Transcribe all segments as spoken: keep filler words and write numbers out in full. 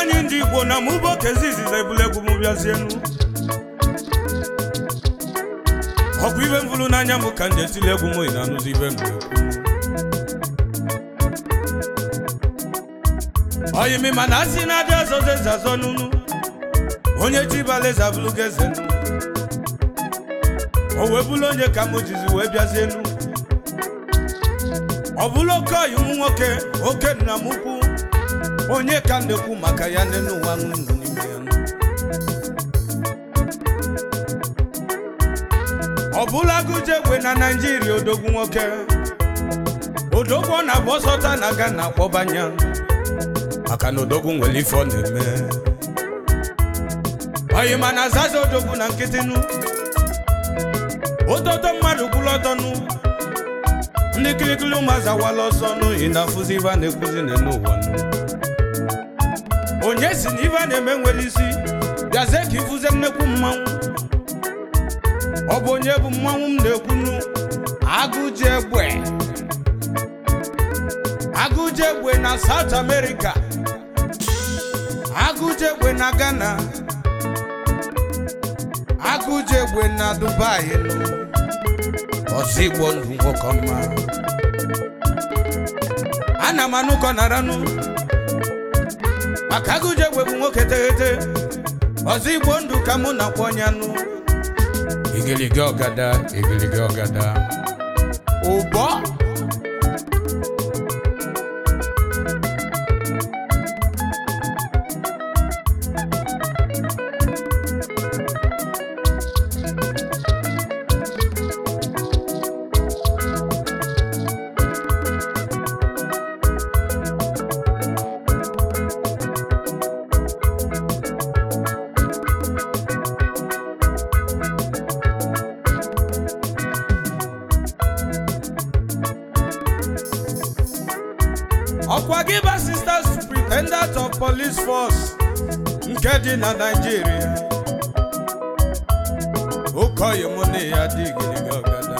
anyị ndị Igbo na mụ bụ Okezizi na-ebulegwu m bịazienu ọkụ ibe mvulu n'anya m ka ndị etili egwu m na anụzi ibe m oyi mi mana asị na adị ọzọ zeze azọ n'unu onye chibale zabulu gezenu o wee bụlụ onye ka m jizi wee bịazienu ọ bụlụ oke oyi m nwoke oke nna m ukwu onye ka ndekwu maka ya nne n'ụwa m nọ n'ime ya ọ bụla agụje egwe na Naịjirịa odogwu nwoke odogwu ọ na-agba ọsọta na aga na akpọbanya maka na odogwu nwere ife ọ na-eme oyi mana azaza odogwu na nkịtịnụ ototo mmadụ kwụlọtọnụ ndị kilikili ụmụazị awala ọsọ n'oyi na afụzi ife a na-ekwuzi n'ụwa onye si na ife a na-eme nwere isi bịazie ka ifuze nnekwu mmanwụ ọ bụ onye bụ mmanwụ m na-ekwunu agụje egbe agụje egbe na South America agụje egbe na Ghana agụje egbe na Dubai Ozigbo ndụ nwoke ọma ana m anụkọ na ranụ maka agụje egbe bụ nwoke teghete Ozigbo ndụ ka mụ na kwọnyanụ igirigi ọgada igirigi ọgada ụbọ ọkwa gị ba Sisters Superintendent of Police Force nke dị na Nigeria okoye mụ na ya dị igirigi ọgada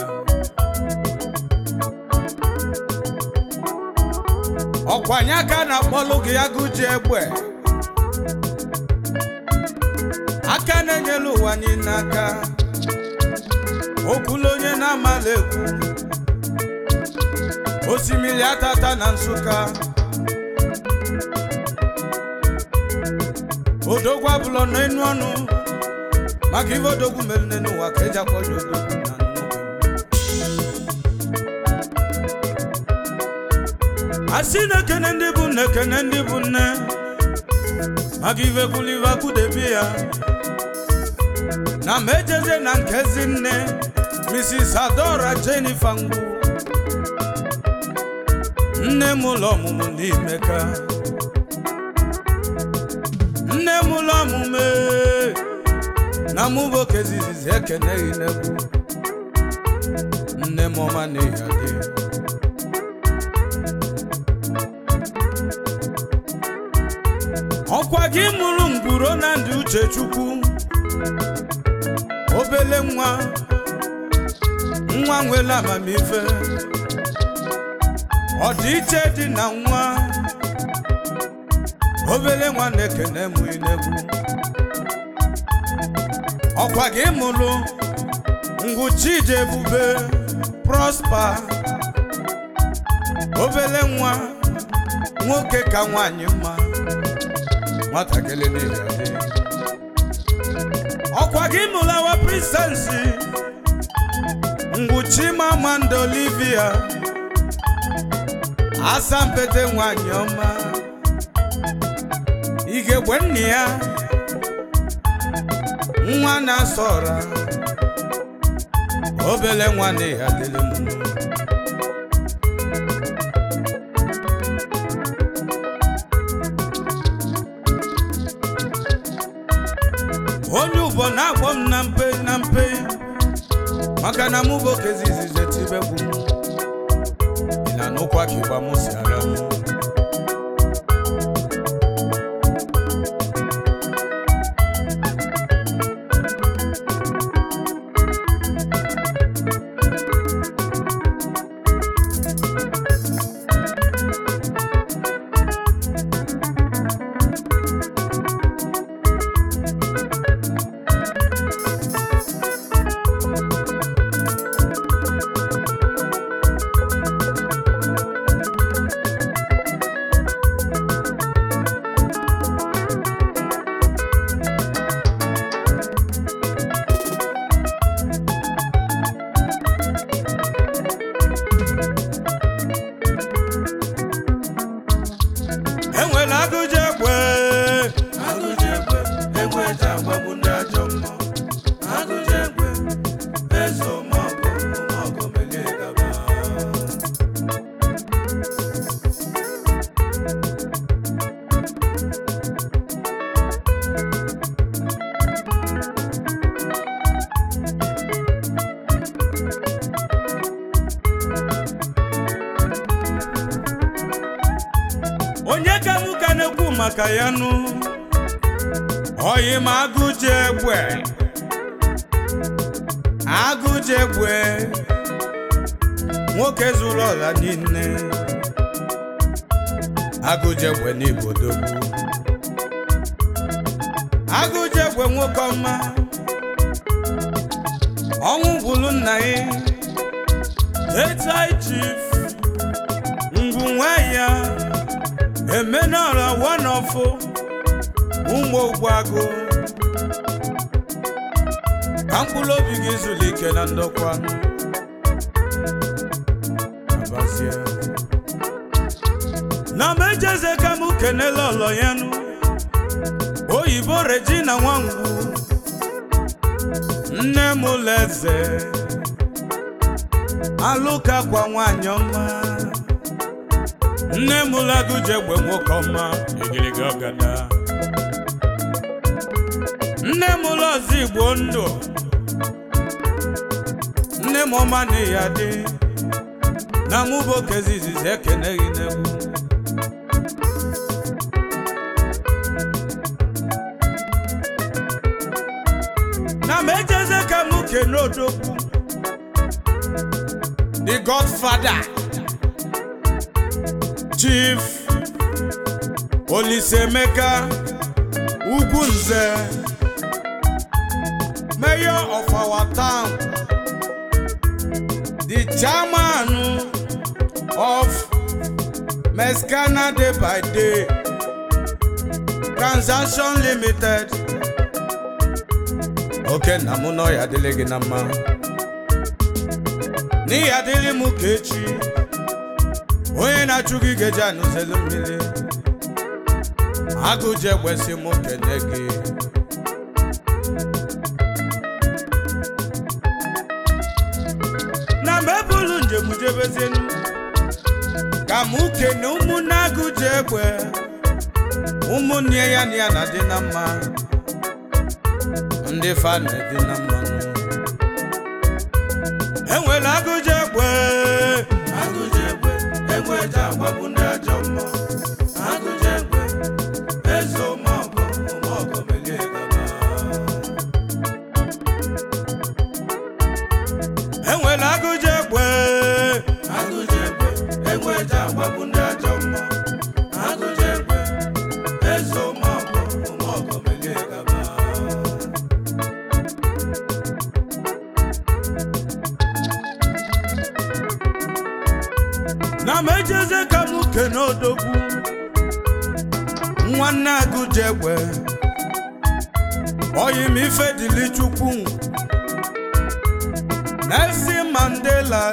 ọkwa anya aka na-akpọlụ gị agụje egbe aka na-enyelu ụwa niile aka okwulu onye na-amala ekwu osimiri atata na Nsụka odogwu abụlọ n'enu ọnụ maka ife odogwu mere n'ụwa ka eji akpọ ya odogwu na nnukwu asị na-ekene ndị bụ nne ekene ndị bụ nne maka ife kwulive akwudebi ya na mejeze na nkezi nne Missus Adora Jennifer Ngwu nne m ụlọ ọmụmụ n'ime ka nne m ụlọ ọmụmụ na mụ bụ Okezizi ekeneghị n'egwu nne m ọma na ya dị ọkwa gị mụrụ ngwuro na ndị Uchechukwu obele nwa nwa nwere amamife ọ dị iche dị na nwa obele nwa na-ekene mụ inegwu ọkwa gị mụrụ Ngwu Chidiebube Prosper obele nwa nwoke ka nwanyị mma nwatakịrị n'ihe dị ọkwa gị mụrụ awa Princess Ngwu Chimamanda Olivia Asampete nwanyị ọma igegbe nne ya nwa na-asọra obele nwa na ya dịrị m onye ụbọ na-akpọ m na mpe na mpe maka na mụ bụ Okezizi zetibegwu m ị na-anụkwa ka ịgba m si ara m onye ka mụ ka na-ekwu maka ya nụ oyi ma agụje egbe agụje egbe nwoke zuru ọla niile agụje egbe n'ibodogwu agụje egbe nwoke ọma ọnwụ gwụrụ nna ya etai chief ngwu nwe ya emenala wanọfụ ụmụ ogbuagụ ka mkpụrụ obi gị zuru ike na ndokwa na mejeze ka mụ kenele ọlọ ya nụ oyibo Regina Nwangwu nne m leze alụka kwa nwanyị ọma nne m lagụje egbe nwoke ọma igirigi ọgada nne m lọzi igbo ndụ nne m ọma na ya dị na mụ bụ okezi izizi ekeneghị n'egwu na mejeze ka mụ kene odogwu the Godfather Chief Olisaemeka Ugunze Mayor of our town, the chairman of Mexicana Day by Day Transaction Limited. Okay, na mụ nọ ya dịrị gị na mma n'ihi adịrị mụ ka echi onye na-achụ gị geji anụzelu mmiri agụje gbesi mụ kene gị na mebụlụ njem jebezenu ka mụ kene ụmụnne agụje egbe ụmụnne ya na ya na dị na mma ndị fa na dị na mma enwere agụje egbe agụje egbe egbe eji agbapụ ndị ajọ mmụọ agụje egbe eze ụmụọgọ ụmụọgọ melie gaba enwere agụje egbe agụje egbe egbe eji agbapụ ndị ajọ mmụọ agụje egbe eze ụmụọgọ ụmụọgọ melie gaba na mejeze ka mụ kene odogwu nwanne agụje egbe oyi m ife dịlị chukwu Nelson Mandela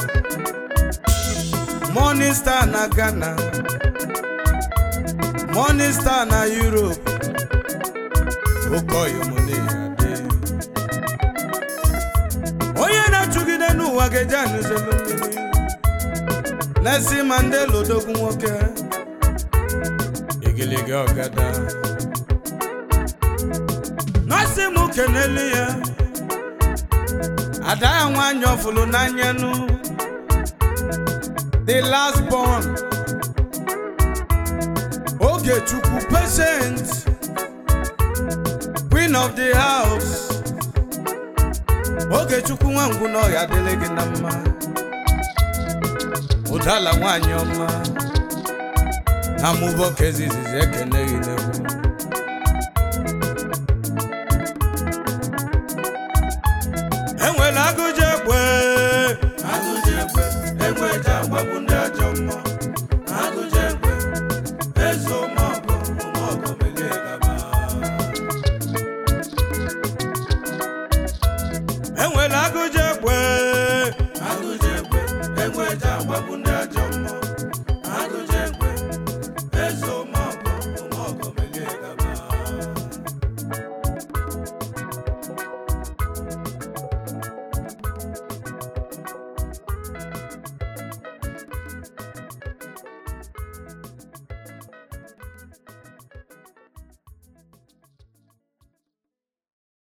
Morning Star na Ghana Morning Star na Europe okoyi mụ na-adị onye na-achụgide n'ụwa geje anụzelu mmiri Nelson Mandela odogwu nwoke igiligi ọgada nasi mụ keneli ya ada ya nwanyị ọfụlụ n'anya nụ the last born Ogechukwu Patient Queen of the house Ogechukwu Nwangwu na ọya dịrị gị na mma ụdala nwanyị ọma na mụbọ kezi izizi ekeneghị n'egwu enwere agụje egbe agụje egbe egbe eji agbapụ ndị